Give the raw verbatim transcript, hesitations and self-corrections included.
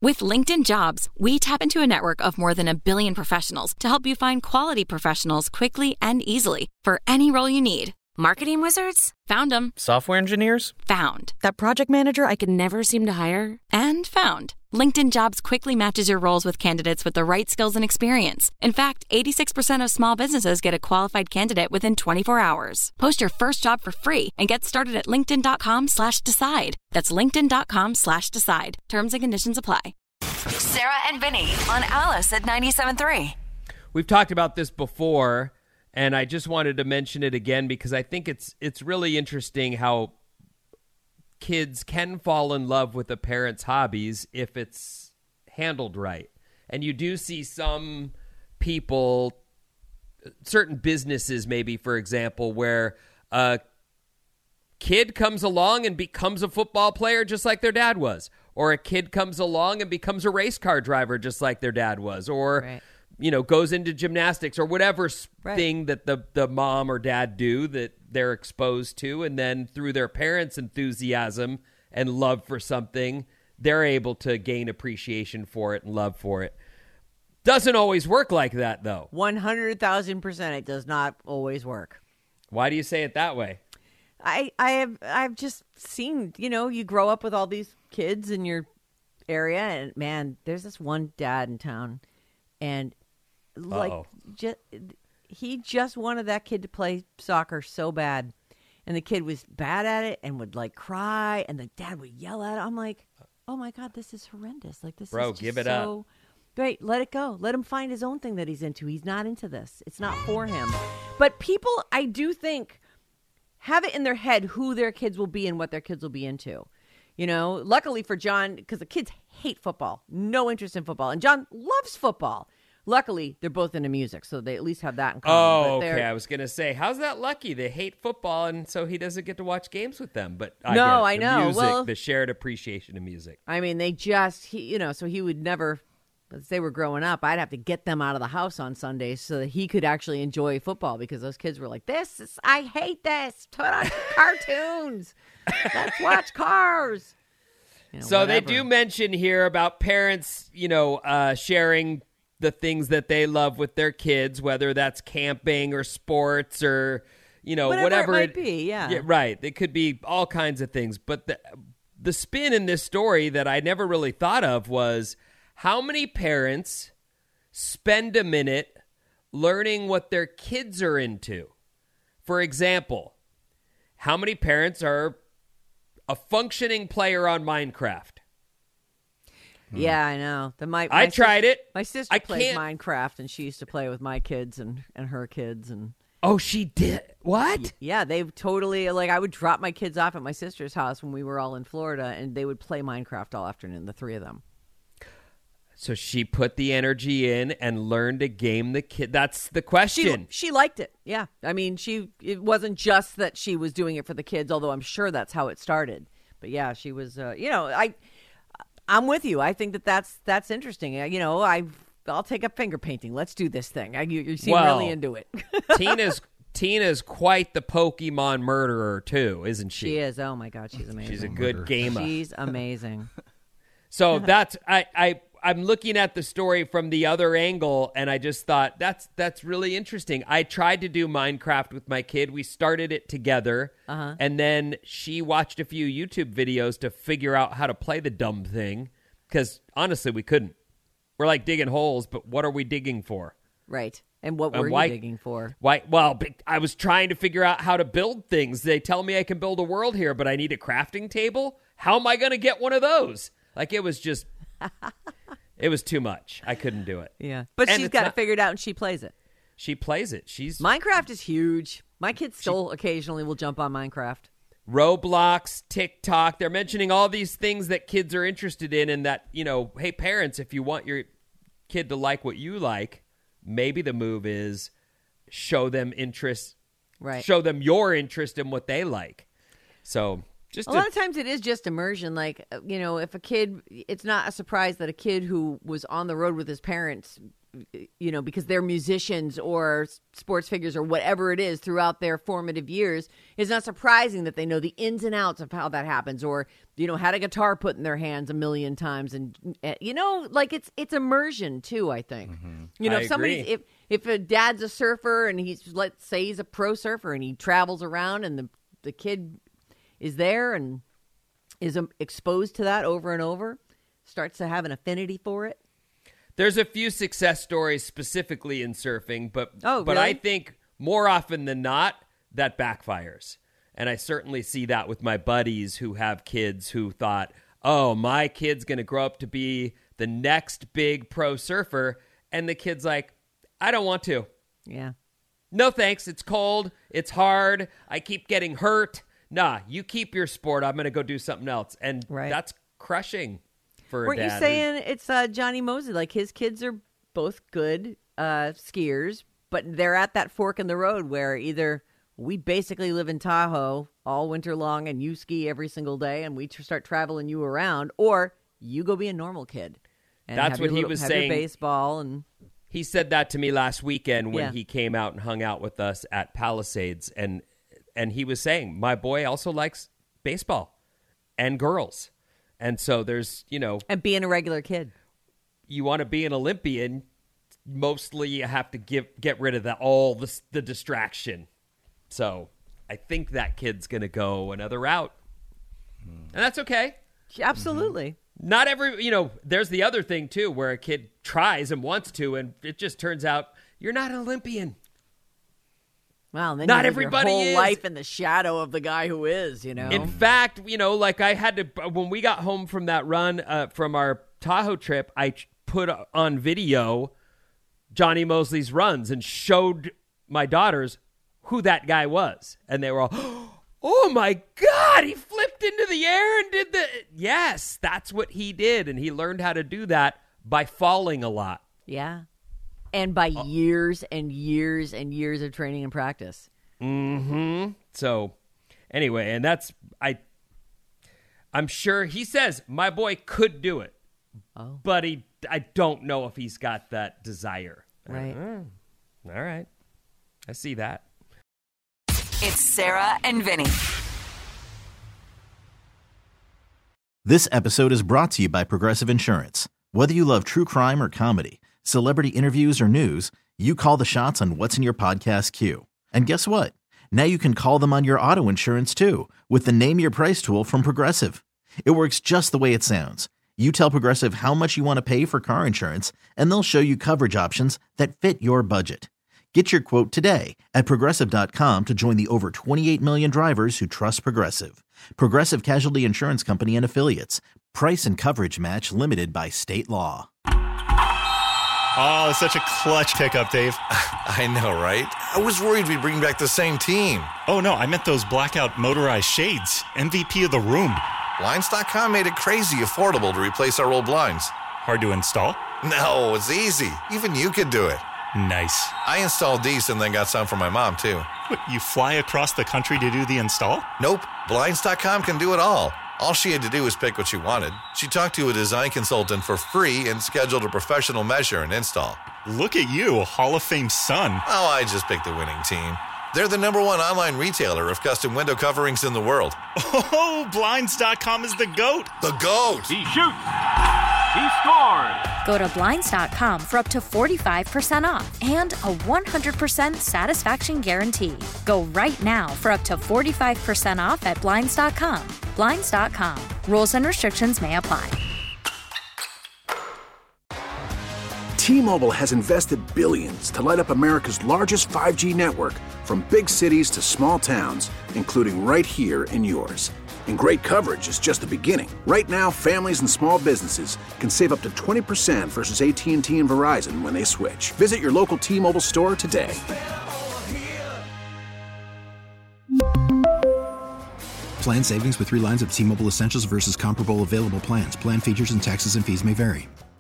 With LinkedIn Jobs, we tap into a network of more than a billion professionals to help you find quality professionals quickly and easily for any role you need. Marketing wizards? Found them. Software engineers? Found. That project manager I could never seem to hire? And found. LinkedIn Jobs quickly matches your roles with candidates with the right skills and experience. In fact, eighty-six percent of small businesses get a qualified candidate within twenty-four hours. Post your first job for free and get started at linkedin.com slash decide. That's linkedin.com slash decide. Terms and conditions apply. Sarah and Vinny on Alice at ninety-seven point three. We've talked about this before, and I just wanted to mention it again because I think it's it's really interesting how kids can fall in love with a parent's hobbies if it's handled right. And you do see some people, certain businesses maybe, for example, where a kid comes along and becomes a football player just like their dad was. Or a kid comes along and becomes a race car driver just like their dad was. Or, right. you know, goes into gymnastics or whatever right. thing that the, the mom or dad do that they're exposed to. And then through their parents' enthusiasm and love for something, they're able to gain appreciation for it and love for it. Doesn't always work like that, though. one hundred thousand percent it does not always work. Why do you say it that way? I, I have I've just seen, you know, you grow up with all these kids in your area, and man, there's this one dad in town, and like just, he just wanted that kid to play soccer so bad, and the kid was bad at it and would like cry, and the dad would yell at him. I'm like, oh my God, this is horrendous. Like this Bro, is just give it so up. Great, let it go. Let him find his own thing that he's into. He's not into this. It's not for him. But people, I do think, have it in their head who their kids will be and what their kids will be into. You know, luckily for John, because the kids hate football, no interest in football. And John loves football. Luckily, they're both into music, so they at least have that in common. Oh, okay. I was going to say, how's that lucky? They hate football, and so he doesn't get to watch games with them. But I no, get it. I the know. Music, well, the shared appreciation of music. I mean, they just, he, you know, so he would never, as they were growing up, I'd have to get them out of the house on Sundays so that he could actually enjoy football because those kids were like, this is, I hate this. Put on cartoons. Let's watch Cars. You know, so whatever. They do mention here about parents, you know, uh, sharing the things that they love with their kids, whether that's camping or sports or, you know, whatever, whatever it might it, be. Yeah. yeah, right. It could be all kinds of things. But the the spin in this story that I never really thought of was how many parents spend a minute learning what their kids are into. For example, how many parents are a functioning player on Minecraft? Yeah, I know. The my, my I tried sister, it. My sister I plays can't... Minecraft, and she used to play with my kids and, and her kids. And oh, she did? What? Yeah, they totally, like, I would drop my kids off at my sister's house when we were all in Florida, and they would play Minecraft all afternoon, the three of them. So she put the energy in and learned to game the kid. That's the question. She, she liked it. Yeah. I mean, she it wasn't just that she was doing it for the kids, although I'm sure that's how it started. But yeah, she was, uh, you know, I, I'm with you. I think that that's, that's interesting. You know, I, I'll take up finger painting. Let's do this thing. I, you, you seem well, really into it. Tina's Tina's quite the Pokemon murderer too, isn't she? She is. Oh my God, she's amazing. She's a good gamer. She's amazing. So that's I, I I'm looking at the story from the other angle, and I just thought that's that's really interesting. I tried to do Minecraft with my kid. We started it together, uh-huh. and then she watched a few YouTube videos to figure out how to play the dumb thing. Because honestly, we couldn't. We're like digging holes, but what are we digging for? Right. And what were and why, you digging for? Why? Well, I was trying to figure out how to build things. They tell me I can build a world here, but I need a crafting table. How am I going to get one of those? Like, it was just, it was too much. I couldn't do it. Yeah. But and she's got not, it figured out, and she plays it. She plays it. She's Minecraft is huge. My kids still she, occasionally will jump on Minecraft. Roblox, TikTok. They're mentioning all these things that kids are interested in, and that, you know, hey, parents, if you want your kid to like what you like, maybe the move is show them interest, right? Show them your interest in what they like. So just a to, lot of times it is just immersion. Like, you know, if a kid, it's not a surprise that a kid who was on the road with his parents you know, because they're musicians or sports figures or whatever it is throughout their formative years, it's not surprising that they know the ins and outs of how that happens, or, you know, had a guitar put in their hands a million times. And, you know, like it's it's immersion, too, I think. Mm-hmm. You know, I if somebody's, agree. if, if a dad's a surfer and he's, let's say he's a pro surfer and he travels around and the, the kid is there and is um, exposed to that over and over, starts to have an affinity for it. There's a few success stories specifically in surfing, but oh, but really? I think more often than not that backfires. And I certainly see that with my buddies who have kids who thought, oh, my kid's going to grow up to be the next big pro surfer. And the kid's like, I don't want to. Yeah. No, thanks. It's cold. It's hard. I keep getting hurt. Nah, you keep your sport. I'm going to go do something else. And right. that's crushing. Weren't you saying it's uh, Johnny Mosley? Like his kids are both good uh, skiers, but they're at that fork in the road where either we basically live in Tahoe all winter long and you ski every single day and we tr- start traveling you around, or you go be a normal kid. And That's have what your he little, was have saying. Your baseball and he said that to me last weekend when yeah. he came out and hung out with us at Palisades, and and he was saying my boy also likes baseball and girls. And so there's, you know... And being a regular kid. You want to be an Olympian, mostly you have to give, get rid of the, all the, the distraction. So I think that kid's going to go another route. And that's okay. Absolutely. Mm-hmm. Not every... You know, there's the other thing, too, where a kid tries and wants to, and it just turns out you're not an Olympian. Well, then not you live everybody your whole is. life in the shadow of the guy who is, you know. In fact, you know, like I had to, when we got home from that run uh, from our Tahoe trip, I ch- put on video Johnny Mosley's runs and showed my daughters who that guy was. And they were all, oh my God, he flipped into the air and did the, yes, that's what he did. And he learned how to do that by falling a lot. Yeah. And by years and years and years of training and practice. Mm-hmm. So, anyway, and that's, I, I'm sure he says my boy could do it. Oh. But he, I don't know if he's got that desire. Right. Uh, all right. I see that. It's Sarah and Vinny. This episode is brought to you by Progressive Insurance. Whether you love true crime or comedy, celebrity interviews or news, you call the shots on what's in your podcast queue. And guess what? Now you can call them on your auto insurance too with the Name Your Price tool from Progressive. It works just the way it sounds. You tell Progressive how much you want to pay for car insurance, and they'll show you coverage options that fit your budget. Get your quote today at Progressive dot com to join the over twenty-eight million drivers who trust Progressive. Progressive Casualty Insurance Company and Affiliates. Price and coverage match limited by state law. Oh, such a clutch pickup, Dave. I know, right? I was worried we'd bring back the same team. Oh, no, I meant those blackout motorized shades. M V P of the room. Blinds dot com made it crazy affordable to replace our old blinds. Hard to install? No, it's easy. Even you could do it. Nice. I installed these and then got some for my mom, too. What, you fly across the country to do the install? Nope. Blinds dot com can do it all. All she had to do was pick what she wanted. She talked to a design consultant for free and scheduled a professional measure and install. Look at you, a Hall of Fame son. Oh, I just picked the winning team. They're the number one online retailer of custom window coverings in the world. Oh, Blinds dot com is the GOAT. The GOAT! He shoots! He scores! Go to Blinds dot com for up to forty-five percent off and a one hundred percent satisfaction guarantee. Go right now for up to forty-five percent off at Blinds dot com. Blinds dot com. Rules and restrictions may apply. T-Mobile has invested billions to light up America's largest five G network, from big cities to small towns, including right here in yours. And great coverage is just the beginning. Right now, families and small businesses can save up to twenty percent versus A T and T and Verizon when they switch. Visit your local T-Mobile store today. Plan savings with three lines of T-Mobile Essentials versus comparable available plans. Plan features and taxes and fees may vary.